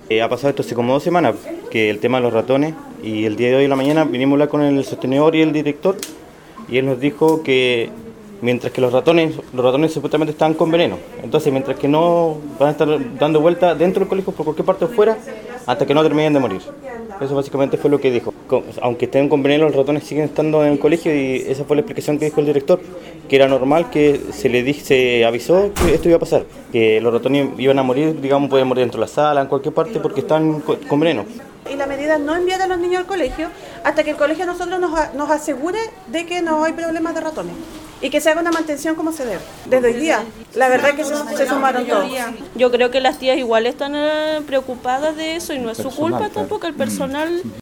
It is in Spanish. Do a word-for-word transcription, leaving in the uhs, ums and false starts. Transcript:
Eh, ha pasado esto hace como dos semanas, que el tema de los ratones, y el día de hoy en la mañana vinimos a hablar con el sostenedor y el director, y él nos dijo que mientras que los ratones, los ratones supuestamente están con veneno, entonces mientras que no van a estar dando vuelta dentro del colegio por cualquier parte afuera, hasta que no terminen de morir. Eso básicamente fue lo que dijo. Aunque estén con veneno, los ratones siguen estando en el colegio y esa fue la explicación que dijo el director, que era normal, que se le di- se avisó que esto iba a pasar, que los ratones iban a morir, digamos, pueden morir dentro de la sala, en cualquier parte, porque están co- con veneno. Y la medida es no enviar a los niños al colegio hasta que el colegio a nosotros nos, a- nos asegure de que no hay problemas de ratones y que se haga una mantención como se debe. Desde hoy día, la verdad es que se, se sumaron todos. Yo creo que las tías igual están eh, preocupadas de eso y no es su culpa tampoco, el personal